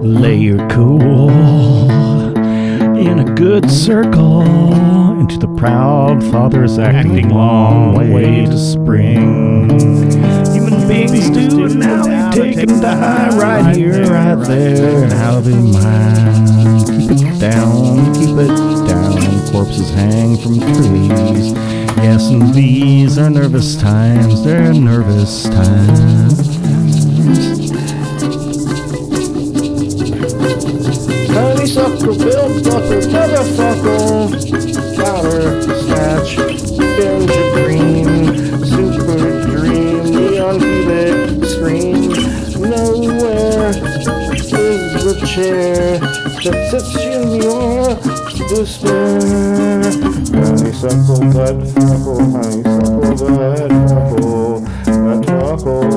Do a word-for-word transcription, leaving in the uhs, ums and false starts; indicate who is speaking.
Speaker 1: Layer cool in a good circle into the proud father's acting long way to spring. Human beings do it now, they take and die right here, right there, and out of mind. Keep it down, keep it down. Corpses hang from trees. Yes, and these are nervous times, they're nervous times.
Speaker 2: Honeysuckle, bill buckle, motherfucker, powder, snatch, binge green, super dream, neon cubic screen. Nowhere is the chair that sits in your despair. Honeysuckle, butt fuckle, honeysuckle, butt fuckle, butt fuckle.